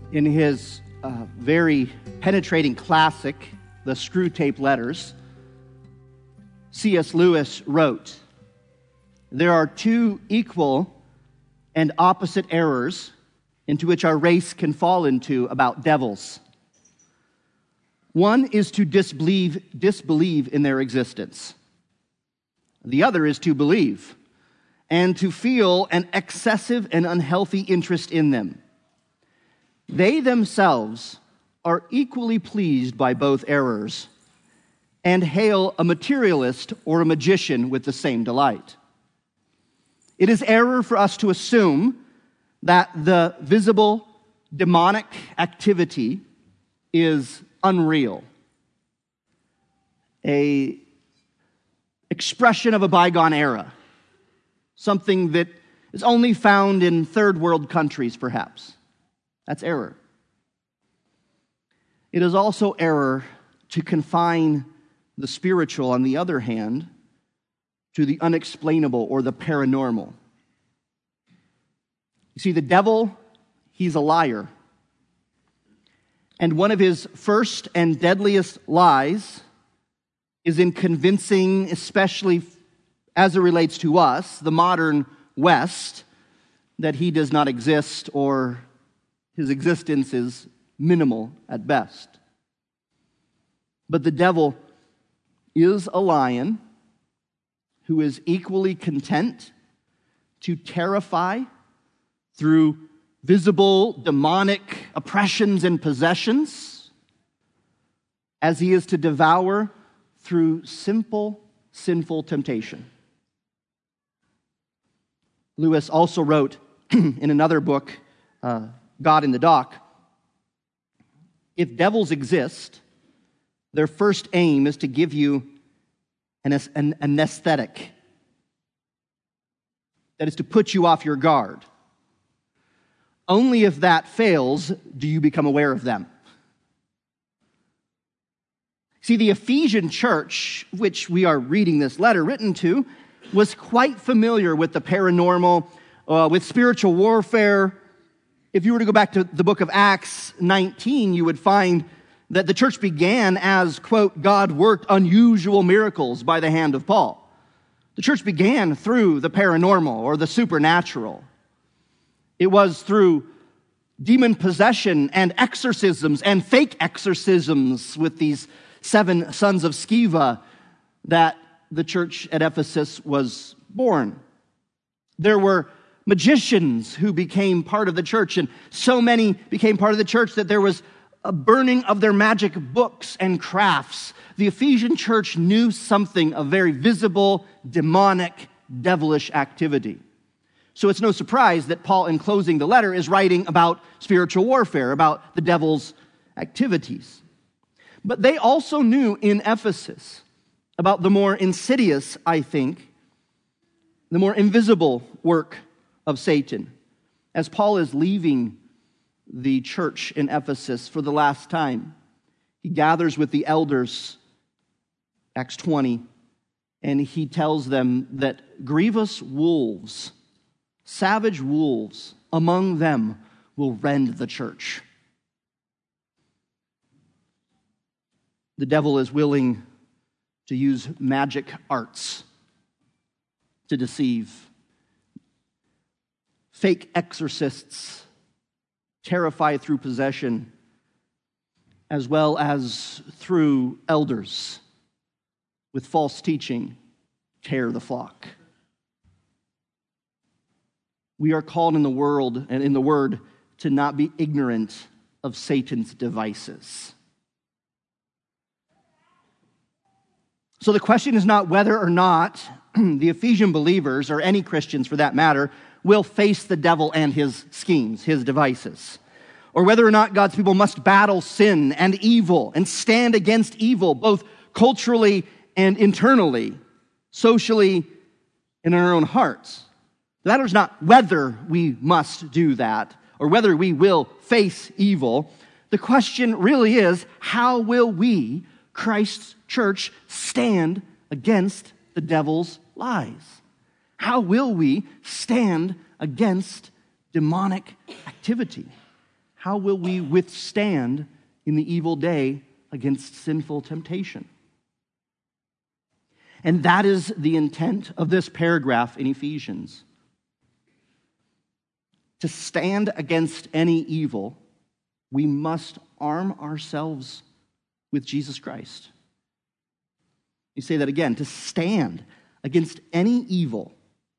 In his very penetrating classic, The Screwtape Letters, C.S. Lewis wrote, "There are two equal and opposite errors into which our race can fall into about devils. One is to disbelieve in their existence. The other is to believe and to feel an excessive and unhealthy interest in them. They themselves are equally pleased by both errors and hail a materialist or a magician with the same delight. It is error for us to assume that the visible demonic activity is unreal, an expression of a bygone era, something that is only found in third world countries, perhaps. That's error. It is also error to confine the spiritual, on the other hand, to the unexplainable or the paranormal. You see, the devil, he's a liar. And one of his first and deadliest lies is in convincing, especially as it relates to us, the modern West, that he does not exist or his existence is minimal at best. But the devil is a lion who is equally content to terrify through visible demonic oppressions and possessions, as he is to devour through simple, sinful temptation. Lewis also wrote in another book, God in the Dock, if devils exist, their first aim is to give you an anesthetic. That is to put you off your guard. Only if that fails do you become aware of them. See, the Ephesian church, which we are reading this letter written to, was quite familiar with the paranormal, with spiritual warfare. If you were to go back to the book of Acts 19, you would find that the church began as, quote, God worked unusual miracles by the hand of Paul. The church began through the paranormal or the supernatural. It was through demon possession and exorcisms and fake exorcisms with these 7 sons of Sceva that the church at Ephesus was born. There were magicians who became part of the church, and so many became part of the church that there was a burning of their magic books and crafts. The Ephesian church knew something of very visible, demonic, devilish activity. So it's no surprise that Paul, in closing the letter, is writing about spiritual warfare, about the devil's activities. But they also knew in Ephesus about the more insidious, I think, the more invisible work of Satan. As Paul is leaving the church in Ephesus for the last time, he gathers with the elders, Acts 20, and he tells them that grievous wolves, savage wolves among them will rend the church. The devil is willing to use magic arts to deceive. Fake exorcists terrify through possession, as well as through elders with false teaching tear the flock. We are called in the world and in the Word to not be ignorant of Satan's devices. So the question is not whether or not the Ephesian believers, or any Christians for that matter, will face the devil and his schemes, his devices, or whether or not God's people must battle sin and evil and stand against evil, both culturally and internally, socially and in our own hearts. The matter is not whether we must do that or whether we will face evil. The question really is, how will we, Christ's church, stand against the devil's lies? How will we stand against demonic activity? How will we withstand in the evil day against sinful temptation? And that is the intent of this paragraph in Ephesians. To stand against any evil, we must arm ourselves with Jesus Christ. You say that again, to stand against any evil,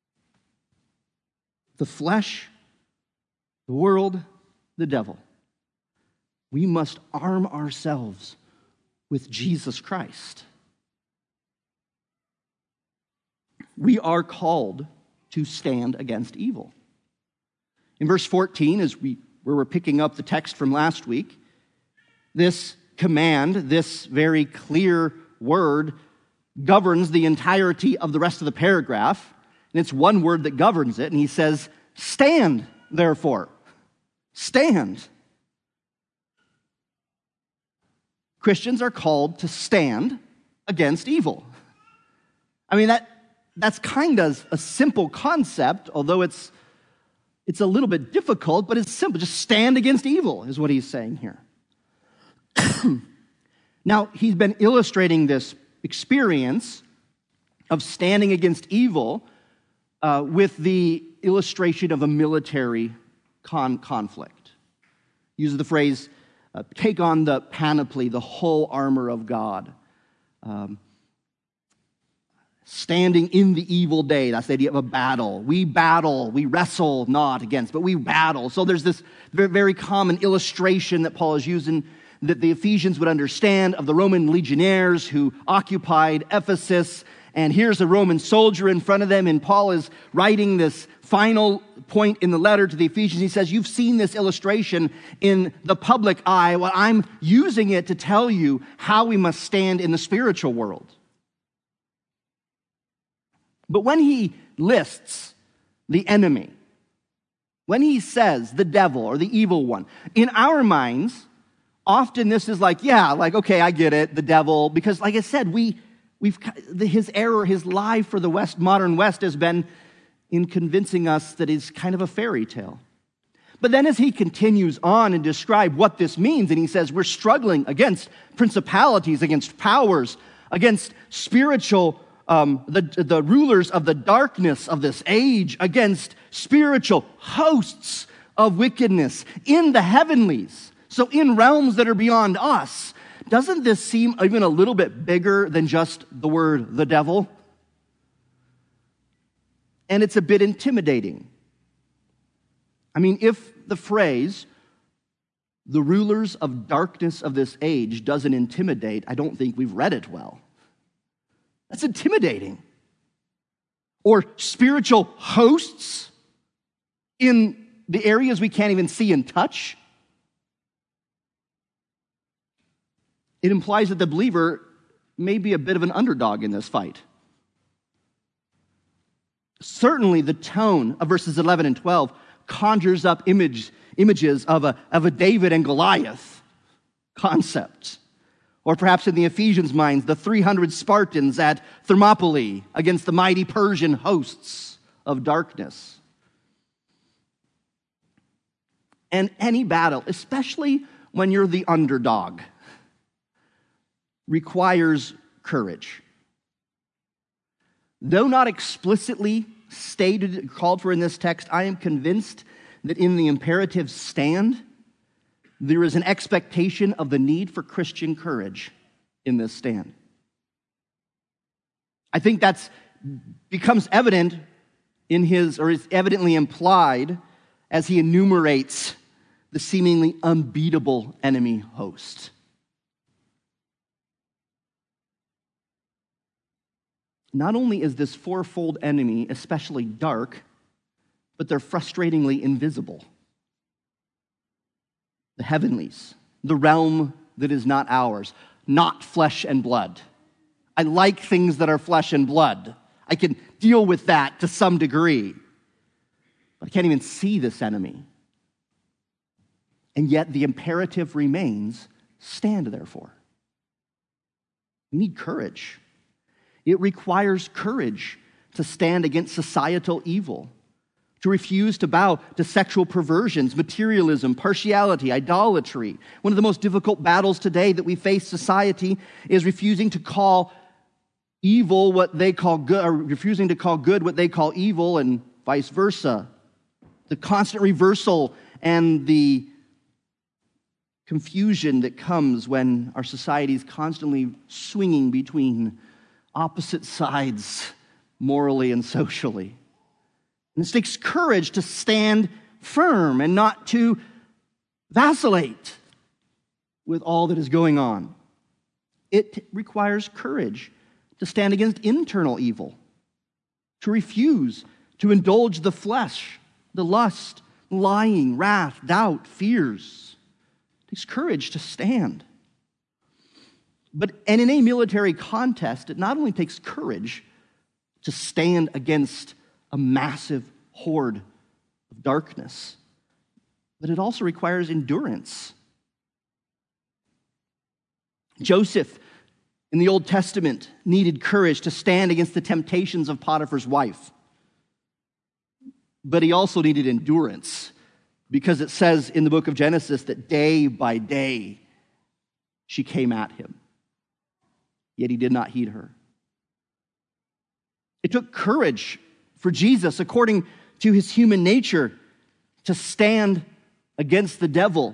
the flesh, the world, the devil, we must arm ourselves with Jesus Christ. We are called to stand against evil. In verse 14, where we're picking up the text from last week, this command, this very clear word, governs the entirety of the rest of the paragraph. And it's one word that governs it. And he says, stand, therefore. Stand. Christians are called to stand against evil. I mean, that's kind of a simple concept, although it's a little bit difficult, but it's simple. Just stand against evil is what he's saying here. Now, he's been illustrating this experience of standing against evil with the illustration of a military conflict. He uses the phrase, take on the panoply, the whole armor of God. Standing in the evil day, that's the idea of a battle. We wrestle not against, but we battle. So there's this very, very common illustration that Paul is using that the Ephesians would understand of the Roman legionnaires who occupied Ephesus. And here's a Roman soldier in front of them, and Paul is writing this final point in the letter to the Ephesians. He says, you've seen this illustration in the public eye. Well, I'm using it to tell you how we must stand in the spiritual world. But when he lists the enemy, when he says the devil or the evil one, in our minds, often this is okay, I get it, the devil, because like I said, his lie for the modern West has been in convincing us that it's kind of a fairy tale. But then as he continues on and describe what this means, and he says we're struggling against principalities, against powers, against spiritual the rulers of the darkness of this age, against spiritual hosts of wickedness in the heavenlies, so in realms that are beyond us. Doesn't this seem even a little bit bigger than just the word the devil? And it's a bit intimidating. I mean, if the phrase, the rulers of darkness of this age, doesn't intimidate, I don't think we've read it well. That's intimidating. Or spiritual hosts in the areas we can't even see and touch. It implies that the believer may be a bit of an underdog in this fight. Certainly the tone of verses 11 and 12 conjures up images of a David and Goliath concept. Or perhaps in the Ephesians' minds, the 300 Spartans at Thermopylae against the mighty Persian hosts of darkness. And any battle, especially when you're the underdog, requires courage. Though not explicitly stated, called for in this text, I am convinced that in the imperative stand, there is an expectation of the need for Christian courage in this stand. I think that's becomes evident is evidently implied as he enumerates the seemingly unbeatable enemy host. Not only is this fourfold enemy especially dark, but they're frustratingly invisible. The heavenlies, the realm that is not ours, not flesh and blood. I like things that are flesh and blood. I can deal with that to some degree. But I can't even see this enemy. And yet the imperative remains, stand therefore. We need courage. It requires courage to stand against societal evil, to refuse to bow to sexual perversions, materialism, partiality, idolatry. One of the most difficult battles today that we face society is refusing to call evil what they call good, or refusing to call good what they call evil, and vice versa. The constant reversal and the confusion that comes when our society is constantly swinging between opposite sides morally and socially. And it takes courage to stand firm and not to vacillate with all that is going on. It requires courage to stand against internal evil, to refuse to indulge the flesh, the lust, lying, wrath, doubt, fears. It takes courage to stand. And in a military contest, it not only takes courage to stand against a massive horde of darkness, but it also requires endurance. Joseph in the Old Testament needed courage to stand against the temptations of Potiphar's wife. But he also needed endurance, because it says in the book of Genesis that day by day she came at him, yet he did not heed her. It took courage for Jesus, according to his human nature, to stand against the devil.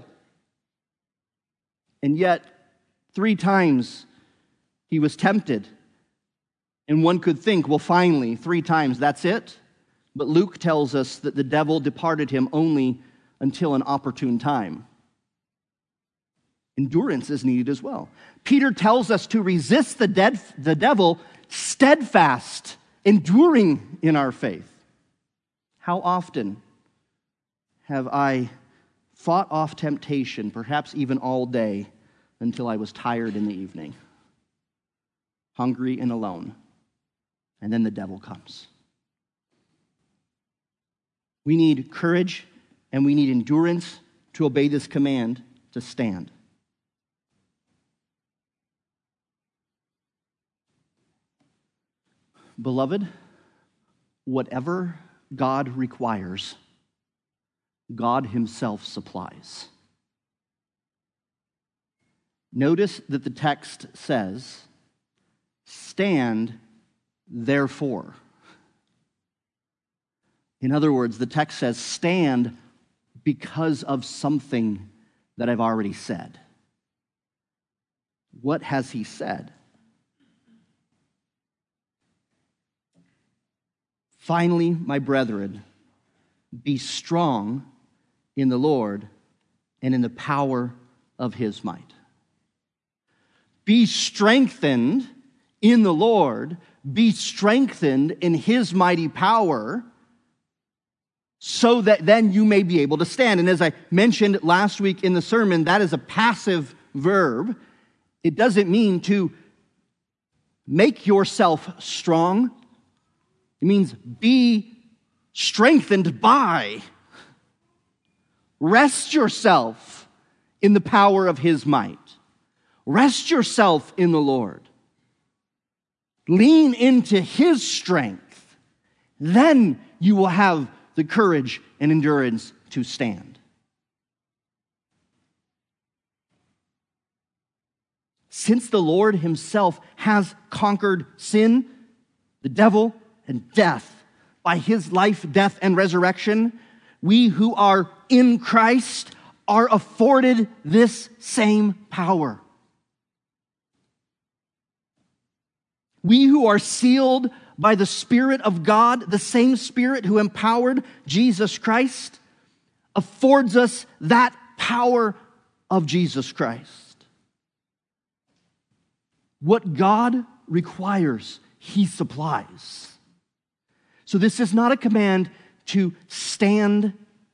And yet, 3 times he was tempted. And one could think, well, finally, 3 times, that's it? But Luke tells us that the devil departed him only until an opportune time. Endurance is needed as well. Peter tells us to resist the devil steadfast, enduring in our faith. How often have I fought off temptation, perhaps even all day, until I was tired in the evening, hungry and alone, and then the devil comes. We need courage and we need endurance to obey this command to stand. Beloved, whatever God requires, God himself supplies. Notice that the text says, stand therefore. In other words, the text says, stand because of something that I've already said. What has he said? Finally, my brethren, be strong in the Lord and in the power of his might. Be strengthened in the Lord, be strengthened in his mighty power, so that then you may be able to stand. And as I mentioned last week in the sermon, that is a passive verb. It doesn't mean to make yourself strong. It means be strengthened by. Rest yourself in the power of his might. Rest yourself in the Lord. Lean into his strength. Then you will have the courage and endurance to stand. Since the Lord himself has conquered sin, the devil, and death by his life, death, and resurrection, we who are in Christ are afforded this same power. We who are sealed by the Spirit of God, the same Spirit who empowered Jesus Christ, affords us that power of Jesus Christ. What God requires, he supplies. So this is not a command to stand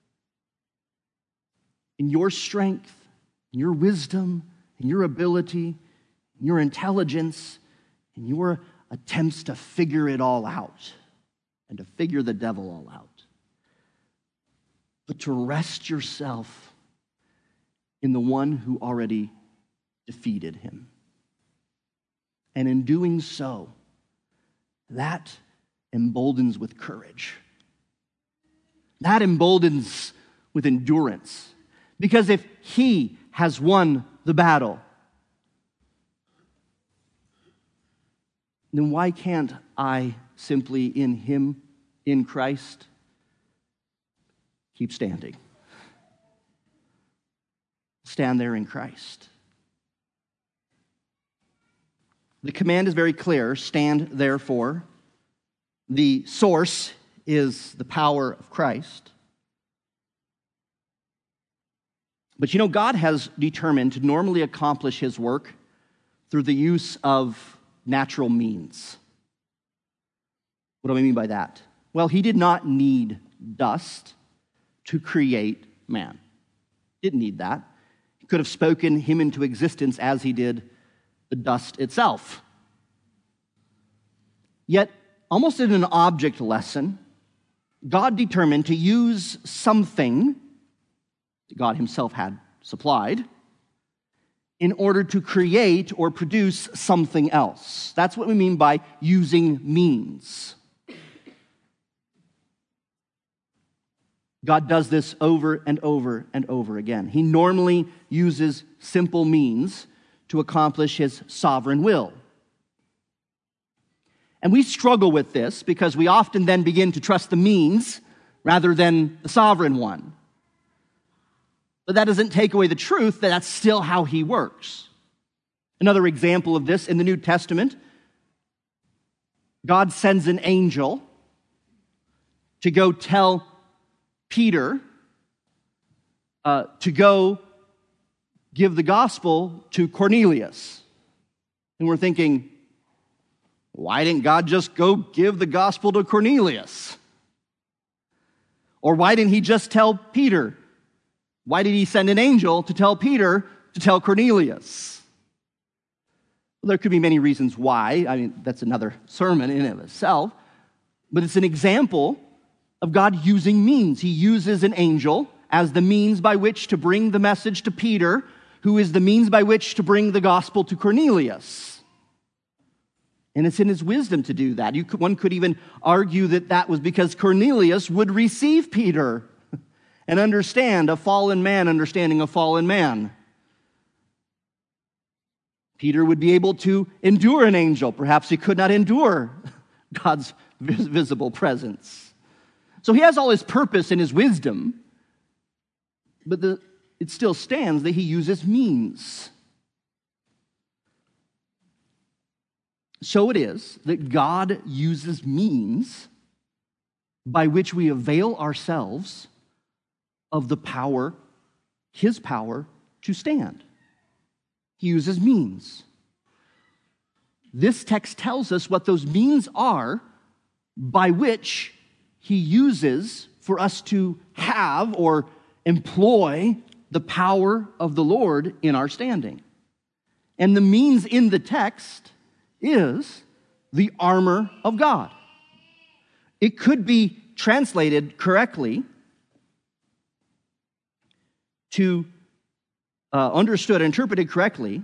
in your strength, in your wisdom, in your ability, in your intelligence, in your attempts to figure it all out and to figure the devil all out, but to rest yourself in the one who already defeated him. And in doing so, that emboldens with courage. That emboldens with endurance. Because if he has won the battle, then why can't I simply in him, in Christ, keep standing? Stand there in Christ. The command is very clear. Stand therefore. The source is the power of Christ. But God has determined to normally accomplish his work through the use of natural means. What do I mean by that? Well, he did not need dust to create man. Didn't need that. He could have spoken him into existence as he did the dust itself. Yet, almost in an object lesson, God determined to use something that God himself had supplied in order to create or produce something else. That's what we mean by using means. God does this over and over and over again. He normally uses simple means to accomplish his sovereign will. And we struggle with this because we often then begin to trust the means rather than the sovereign one. But that doesn't take away the truth that that's still how he works. Another example of this in the New Testament, God sends an angel to go tell Peter to go give the gospel to Cornelius. And we're thinking, why didn't God just go give the gospel to Cornelius? Or why didn't he just tell Peter? Why did he send an angel to tell Peter to tell Cornelius? Well, there could be many reasons why. I mean, that's another sermon in and of itself. But it's an example of God using means. He uses an angel as the means by which to bring the message to Peter, who is the means by which to bring the gospel to Cornelius. And it's in his wisdom to do that. One could even argue that that was because Cornelius would receive Peter and understand a fallen man understanding a fallen man. Peter would be able to endure an angel. Perhaps he could not endure God's visible presence. So he has all his purpose in his wisdom, but it still stands that he uses means. So it is that God uses means by which we avail ourselves of the power, his power, to stand. He uses means. This text tells us what those means are by which he uses for us to have or employ the power of the Lord in our standing. And the means in the text is the armor of God. It could be translated correctly to understood and interpreted correctly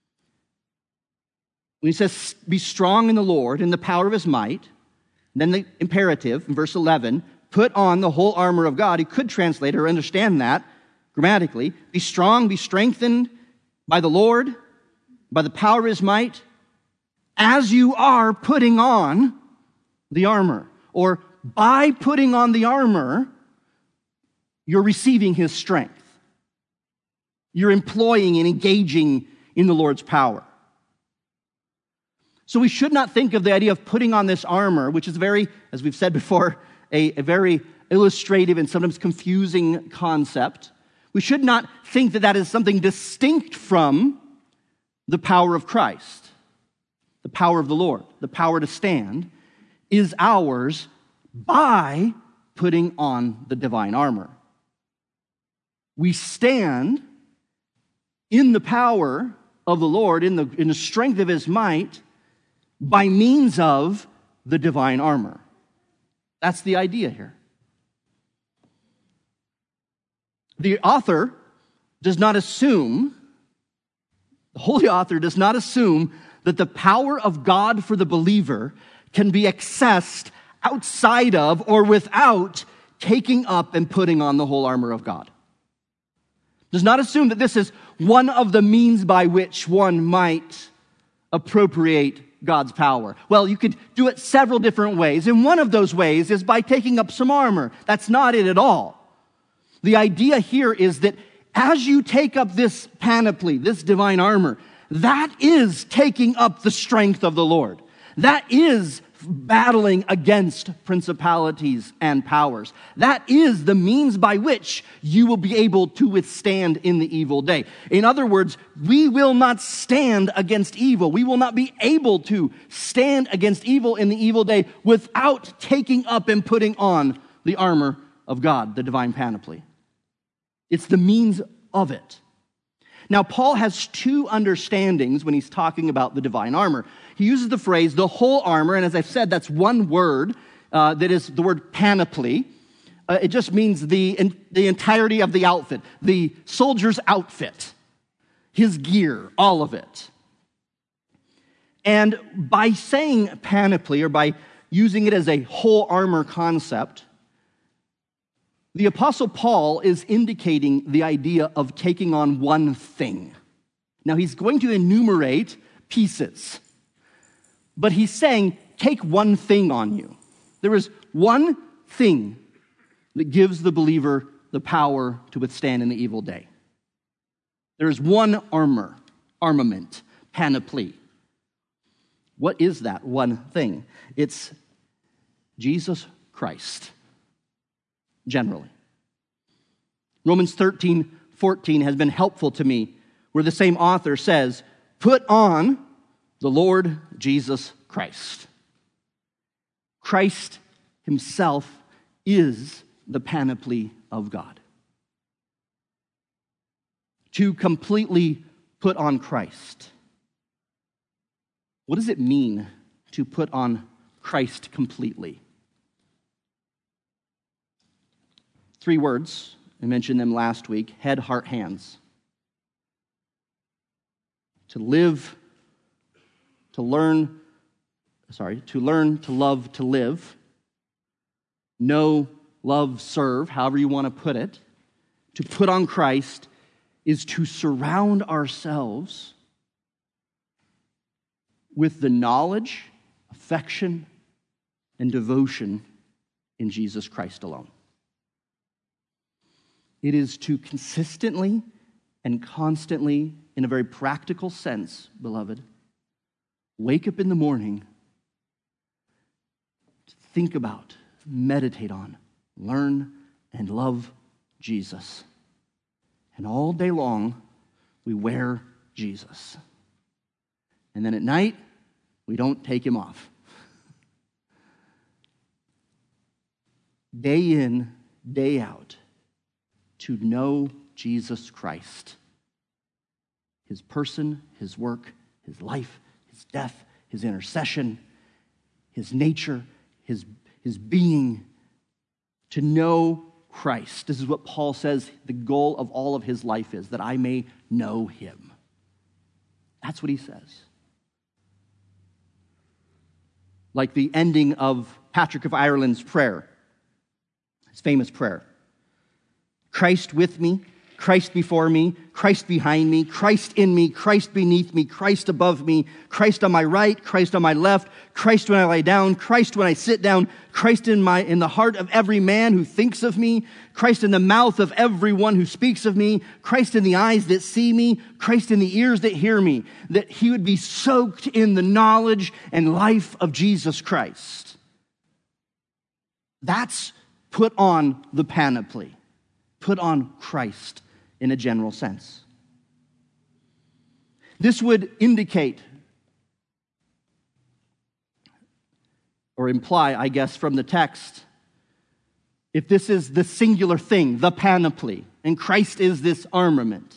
when he says, be strong in the Lord in the power of his might. Then the imperative in verse 11, put on the whole armor of God. He could translate or understand that grammatically. Be strong, be strengthened by the Lord, by the power of his might, as you are putting on the armor. Or by putting on the armor, you're receiving his strength. You're employing and engaging in the Lord's power. So we should not think of the idea of putting on this armor, which is very, as we've said before, a very illustrative and sometimes confusing concept. We should not think that that is something distinct from the power of Christ. The power of the Lord, the power to stand, is ours by putting on the divine armor. We stand in the power of the Lord, in the strength of his might, by means of the divine armor. That's the idea here. The author does not assume, the holy author does not assume that the power of God for the believer can be accessed outside of or without taking up and putting on the whole armor of God. Does not assume that this is one of the means by which one might appropriate God's power. Well, you could do it several different ways, and one of those ways is by taking up some armor. That's not it at all. The idea here is that as you take up this panoply, this divine armor, that is taking up the strength of the Lord. That is battling against principalities and powers. That is the means by which you will be able to withstand in the evil day. In other words, we will not stand against evil. We will not be able to stand against evil in the evil day without taking up and putting on the armor of God, the divine panoply. It's the means of it. Now, Paul has two understandings when he's talking about the divine armor. He uses the phrase, the whole armor, and as I've said, that's one word, that is the word panoply. It just means the entirety of the outfit, the soldier's outfit, his gear, all of it. And by saying panoply, or by using it as a whole armor concept, the Apostle Paul is indicating the idea of taking on one thing. Now, he's going to enumerate pieces, but he's saying, take one thing on you. There is one thing that gives the believer the power to withstand in the evil day. There is one armament, panoply. What is that one thing? It's Jesus Christ. Generally. Romans 13:14 has been helpful to me, where the same author says, put on the Lord Jesus Christ. Christ himself is the panoply of God. To completely put on Christ. What does it mean to put on Christ completely? 3 words. I mentioned them last week. Head, heart, hands. To live, to learn, to love, to live. Know, love, serve, however you want to put it. To put on Christ is to surround ourselves with the knowledge, affection, and devotion in Jesus Christ alone. It is to consistently and constantly, in a very practical sense, beloved, wake up in the morning, think about, meditate on, learn, and love Jesus. And all day long, we wear Jesus. And then at night, we don't take him off. Day in, day out, to know Jesus Christ. His person, his work, his life, his death, his intercession, his nature, his being. To know Christ. This is what Paul says the goal of all of his life is, that I may know him. That's what he says. Like the ending of Patrick of Ireland's prayer, his famous prayer. Christ with me, Christ before me, Christ behind me, Christ in me, Christ beneath me, Christ above me, Christ on my right, Christ on my left, Christ when I lie down, Christ when I sit down, Christ in the heart of every man who thinks of me, Christ in the mouth of everyone who speaks of me, Christ in the eyes that see me, Christ in the ears that hear me, that he would be soaked in the knowledge and life of Jesus Christ. That's put on the panoply. Put on Christ in a general sense. This would indicate or imply, I guess, from the text, if this is the singular thing, the panoply, and Christ is this armament,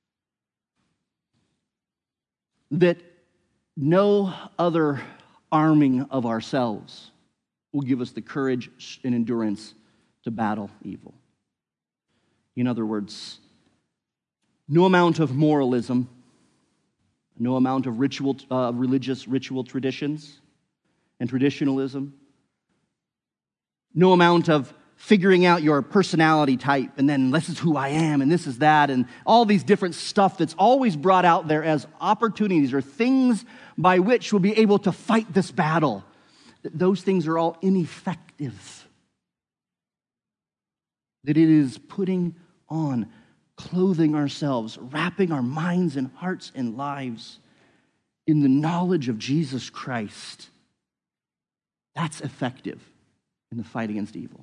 that no other arming of ourselves will give us the courage and endurance to battle evil. In other words, no amount of moralism, no amount of religious ritual traditions and traditionalism, no amount of figuring out your personality type, and then this is who I am, and this is that, and all these different stuff that's always brought out there as opportunities or things by which we'll be able to fight this battle. Those things are all ineffective. That it is putting on, clothing ourselves, wrapping our minds and hearts and lives in the knowledge of Jesus Christ. That's effective in the fight against evil.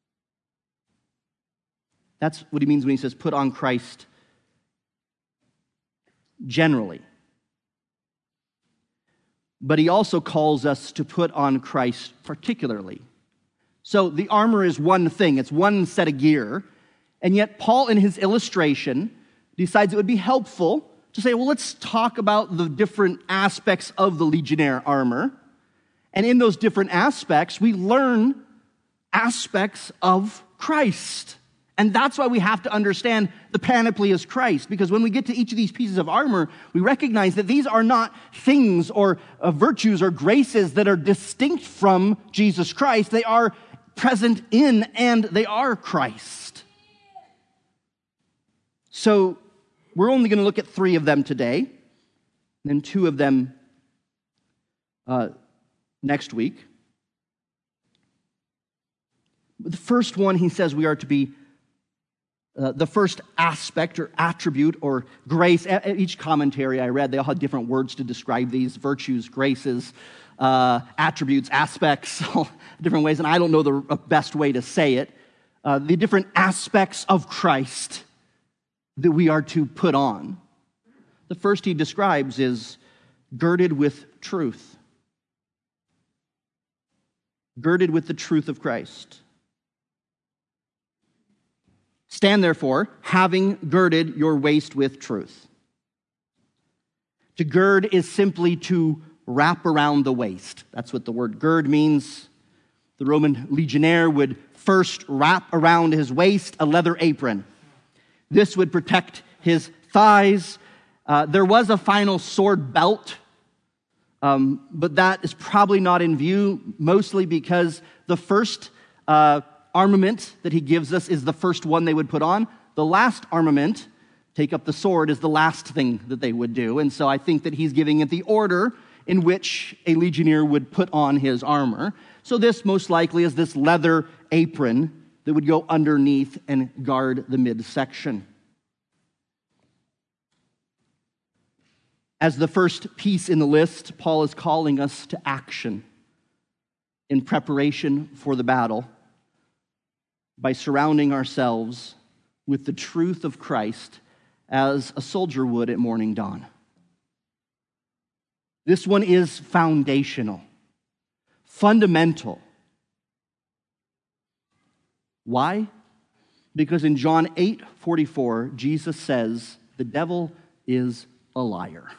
That's what he means when he says put on Christ generally. But he also calls us to put on Christ particularly. So the armor is one thing, it's one set of gear, and yet Paul in his illustration decides it would be helpful to say, well, let's talk about the different aspects of the legionnaire armor. And in those different aspects, we learn aspects of Christ. And that's why we have to understand the panoply as Christ, because when we get to each of these pieces of armor, we recognize that these are not things or virtues or graces that are distinct from Jesus Christ. They are present in and they are Christ. So we're only going to look at 3 of them today, and then 2 of them next week. But the first one, he says we are to be the first aspect or attribute or grace. Each commentary I read, they all had different words to describe these virtues, graces, attributes, aspects, all different ways, and I don't know the best way to say it. The different aspects of Christ that we are to put on. The first he describes is girded with truth. Girded with the truth of Christ. Stand therefore, having girded your waist with truth. To gird is simply to wrap around the waist. That's what the word gird means. The Roman legionnaire would first wrap around his waist a leather apron. This would protect his thighs. There was a final sword belt, but that is probably not in view, mostly because the first armament that he gives us is the first one they would put on. The last armament, take up the sword, is the last thing that they would do. And so I think that he's giving it the order in which a legionnaire would put on his armor. So this most likely is this leather apron that would go underneath and guard the midsection. As the first piece in the list, Paul is calling us to action in preparation for the battle by surrounding ourselves with the truth of Christ as a soldier would at morning dawn. This one is foundational, fundamental. Why? Because in John 8:44, Jesus says, the devil is a liar.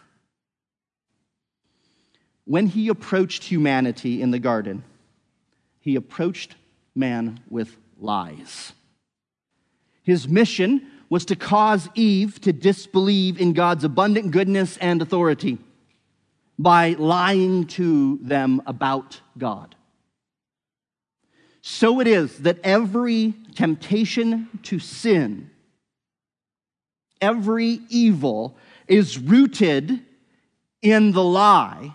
When he approached humanity in the garden, he approached man with lies. His mission was to cause Eve to disbelieve in God's abundant goodness and authority by lying to them about God. So it is that every temptation to sin, every evil is rooted in the lie,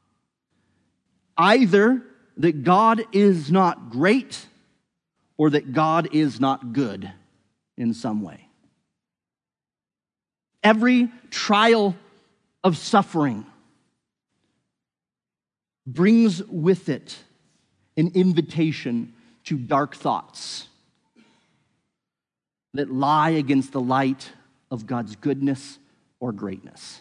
either that God is not great or that God is not good in some way. Every trial of suffering brings with it an invitation to dark thoughts that lie against the light of God's goodness or greatness.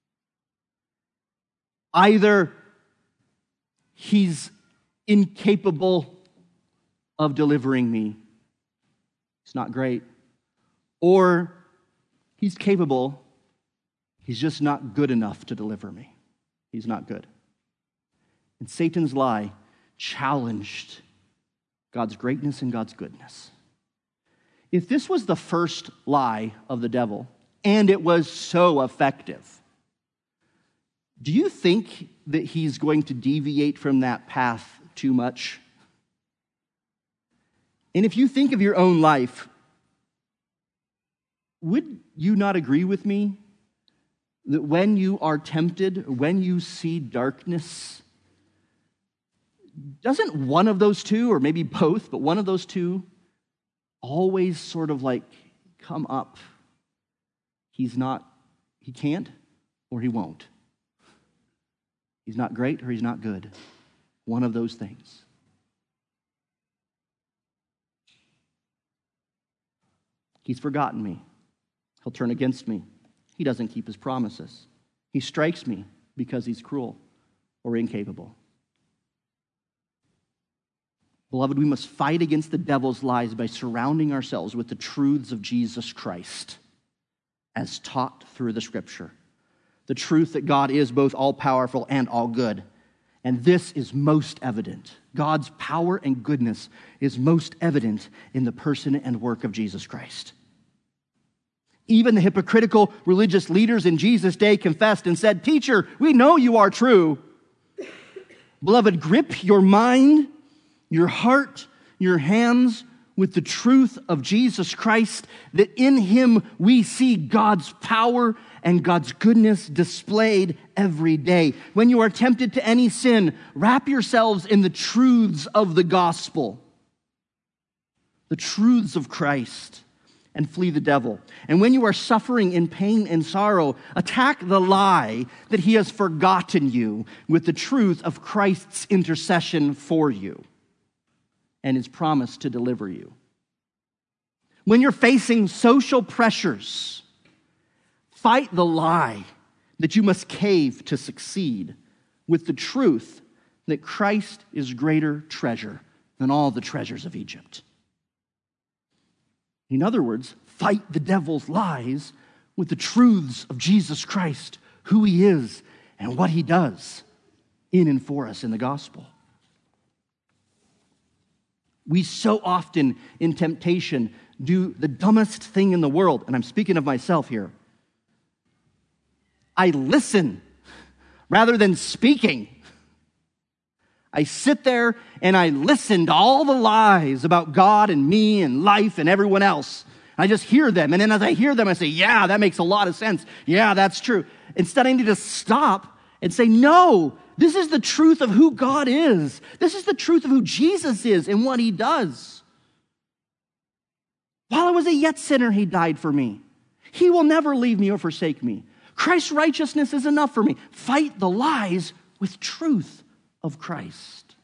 Either he's incapable of delivering me, it's not great, or he's capable, he's just not good enough to deliver me. He's not good. And Satan's lie challenged God's greatness and God's goodness. If this was the first lie of the devil, and it was so effective, do you think that he's going to deviate from that path too much? And if you think of your own life, would you not agree with me that when you are tempted, when you see darkness, doesn't one of those two, or maybe both, but one of those two, always sort of like come up? He can't, or he won't. He's not great, or he's not good. One of those things. He's forgotten me. He'll turn against me. He doesn't keep his promises. He strikes me because he's cruel or incapable. Beloved, we must fight against the devil's lies by surrounding ourselves with the truths of Jesus Christ as taught through the Scripture. The truth that God is both all-powerful and all-good. And this is most evident. God's power and goodness is most evident in the person and work of Jesus Christ. Even the hypocritical religious leaders in Jesus' day confessed and said, "Teacher, we know you are true." Beloved, grip your mind, your heart, your hands with the truth of Jesus Christ, that in him we see God's power and God's goodness displayed every day. When you are tempted to any sin, wrap yourselves in the truths of the gospel, the truths of Christ, and flee the devil. And when you are suffering in pain and sorrow, attack the lie that he has forgotten you with the truth of Christ's intercession for you and his promise to deliver you. When you're facing social pressures, fight the lie that you must cave to succeed with the truth that Christ is greater treasure than all the treasures of Egypt. In other words, fight the devil's lies with the truths of Jesus Christ, who he is and what he does in and for us in the gospel. We so often in temptation do the dumbest thing in the world, and I'm speaking of myself here. I listen rather than speaking. I sit there and I listen to all the lies about God and me and life and everyone else. I just hear them. And then as I hear them, I say, yeah, that makes a lot of sense. Yeah, that's true. Instead, I need to stop and say, no, this is the truth of who God is. This is the truth of who Jesus is and what he does. While I was a yet sinner, he died for me. He will never leave me or forsake me. Christ's righteousness is enough for me. Fight the lies with truth of Christ.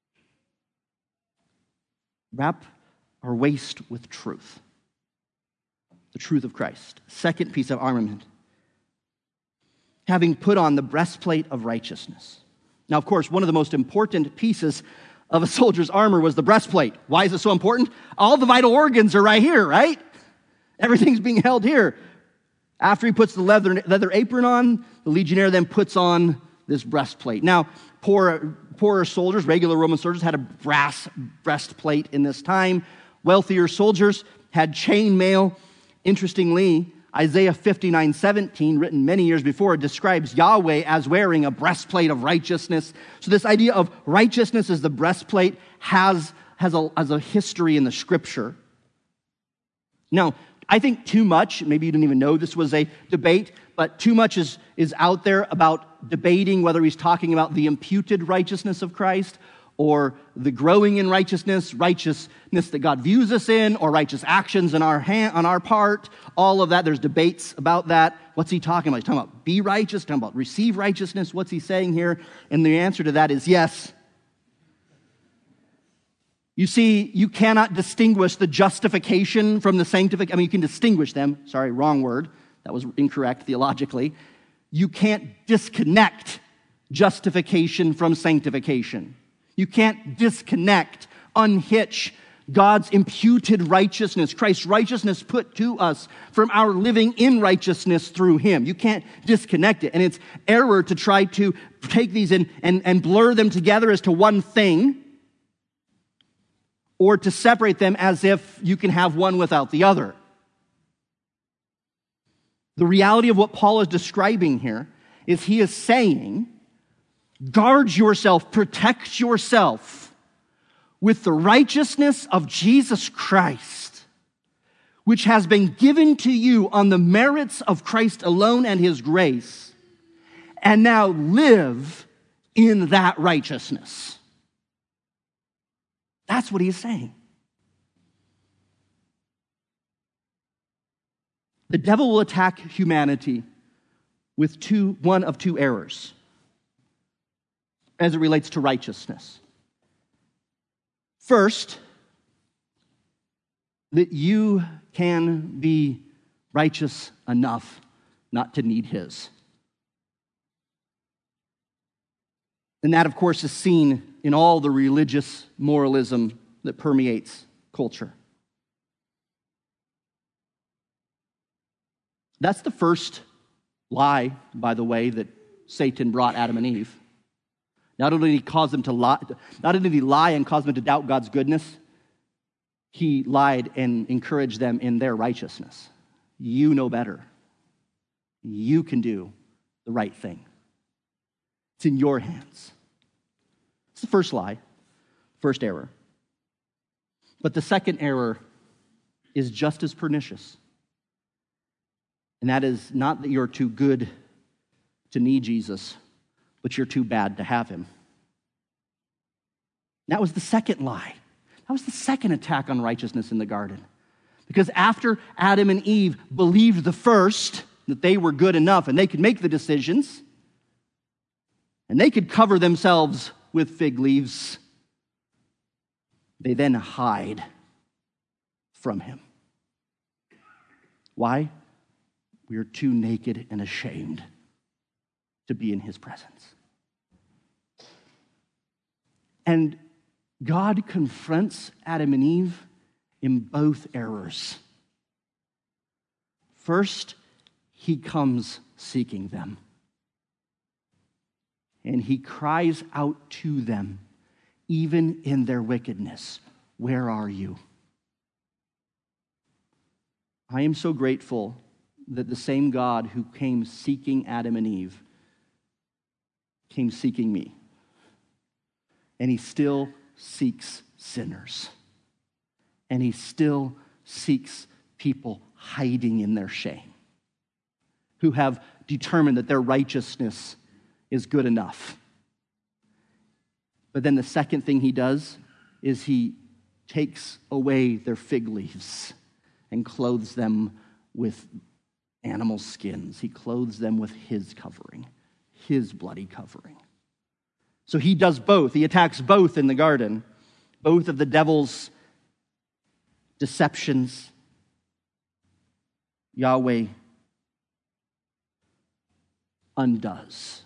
Wrap our waist with truth. The truth of Christ. Second piece of armament. Having put on the breastplate of righteousness. Now, of course, one of the most important pieces of a soldier's armor was the breastplate. Why is it so important? All the vital organs are right here, right? Everything's being held here. After he puts the leather apron on, the legionnaire then puts on this breastplate. Now, poorer soldiers, regular Roman soldiers, had a brass breastplate in this time. Wealthier soldiers had chainmail. Interestingly, Isaiah 59:17, written many years before, describes Yahweh as wearing a breastplate of righteousness. So this idea of righteousness as the breastplate has a history in the Scripture. Now, I think too much, maybe you didn't even know this was a debate, but too much is out there about debating whether he's talking about the imputed righteousness of Christ or the growing in righteousness that God views us in, or righteous actions on our part, all of that. There's debates about that. What's he talking about? He's talking about be righteous, talking about receive righteousness. What's he saying here? And the answer to that is yes. You see, you cannot distinguish the justification from the sanctification. I mean, you can distinguish them. Sorry, wrong word. That was incorrect theologically. You can't disconnect justification from sanctification. You can't disconnect, unhitch God's imputed righteousness, Christ's righteousness put to us from our living in righteousness through him. You can't disconnect it. And it's error to try to take these and blur them together as to one thing, or to separate them as if you can have one without the other. The reality of what Paul is describing here is he is saying, guard yourself, protect yourself with the righteousness of Jesus Christ, which has been given to you on the merits of Christ alone and his grace, and now live in that righteousness. That's what he's saying. The devil will attack humanity with one of two errors as it relates to righteousness. First, that you can be righteous enough not to need his. And that, of course, is seen in all the religious moralism that permeates culture. That's the first lie, by the way, that Satan brought Adam and Eve. Not only did he cause them to lie, not only did he lie and cause them to doubt God's goodness, he lied and encouraged them in their righteousness. You know better. You can do the right thing. It's in your hands. It's the first lie, first error. But the second error is just as pernicious. And that is not that you're too good to need Jesus, but you're too bad to have him. That was the second lie. That was the second attack on righteousness in the garden. Because after Adam and Eve believed the first, that they were good enough and they could make the decisions, and they could cover themselves with fig leaves, they then hide from him. Why? We are too naked and ashamed to be in his presence. And God confronts Adam and Eve in both errors. First, he comes seeking them. And he cries out to them, even in their wickedness, "Where are you?" I am so grateful that the same God who came seeking Adam and Eve came seeking me. And he still seeks sinners. And he still seeks people hiding in their shame, who have determined that their righteousness is good enough. But then the second thing he does is he takes away their fig leaves and clothes them with animal skins. He clothes them with his covering, his bloody covering. So he does both. He attacks both in the garden, both of the devil's deceptions. Yahweh undoes.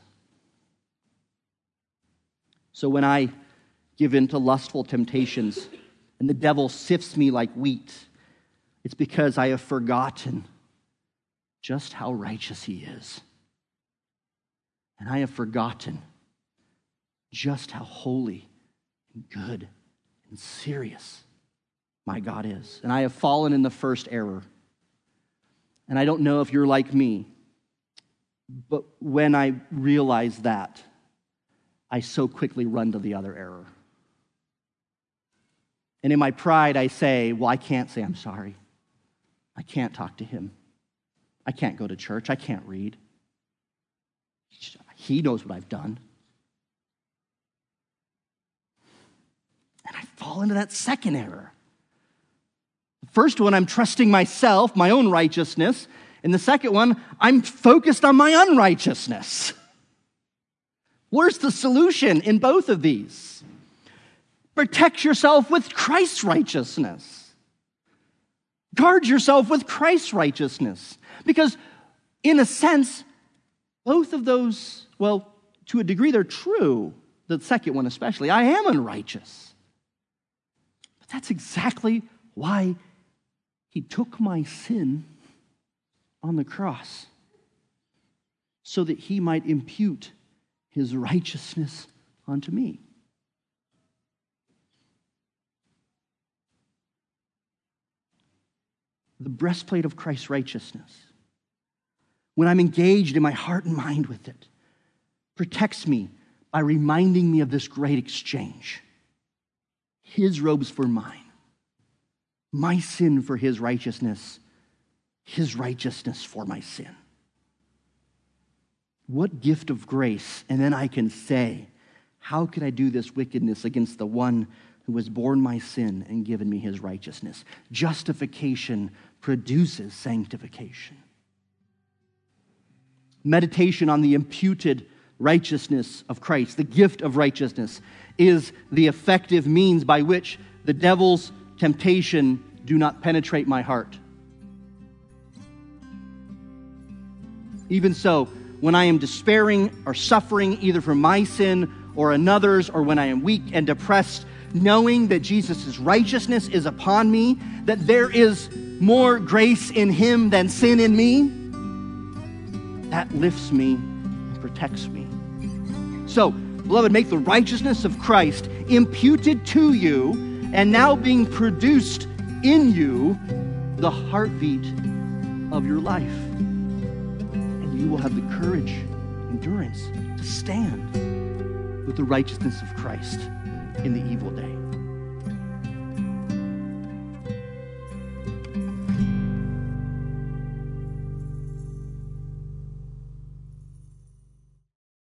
So when I give in to lustful temptations and the devil sifts me like wheat, it's because I have forgotten just how righteous he is. And I have forgotten just how holy and good and serious my God is. And I have fallen in the first error. And I don't know if you're like me, but when I realize that, I so quickly run to the other error. And in my pride, I say, well, I can't say I'm sorry. I can't talk to him. I can't go to church. I can't read. He knows what I've done. And I fall into that second error. The first one, I'm trusting myself, my own righteousness. And the second one, I'm focused on my unrighteousness. Where's the solution in both of these? Protect yourself with Christ's righteousness. Guard yourself with Christ's righteousness. Because, in a sense, both of those, well, to a degree, they're true. The second one especially. I am unrighteous. But that's exactly why he took my sin on the cross, so that he might impute his righteousness unto me. The breastplate of Christ's righteousness, when I'm engaged in my heart and mind with it, protects me by reminding me of this great exchange. his robes for mine, my sin for his righteousness for my sin. What gift of grace. And then I can say, how can I do this wickedness against the one who has borne my sin and given me his righteousness? Justification produces sanctification. Meditation on the imputed righteousness of Christ, the gift of righteousness, is the effective means by which the devil's temptation do not penetrate my heart. Even so, when I am despairing or suffering either from my sin or another's, or when I am weak and depressed, knowing that Jesus' righteousness is upon me, that there is more grace in him than sin in me, that lifts me and protects me. So, beloved, make the righteousness of Christ imputed to you and now being produced in you the heartbeat of your life. And you will have the courage, endurance to stand with the righteousness of Christ in the evil day.